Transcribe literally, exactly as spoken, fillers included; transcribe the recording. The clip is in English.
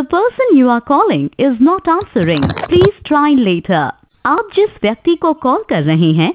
The person you are calling is not answering. Please try later. आप जिस व्यक्ति को कॉल कर रहे हैं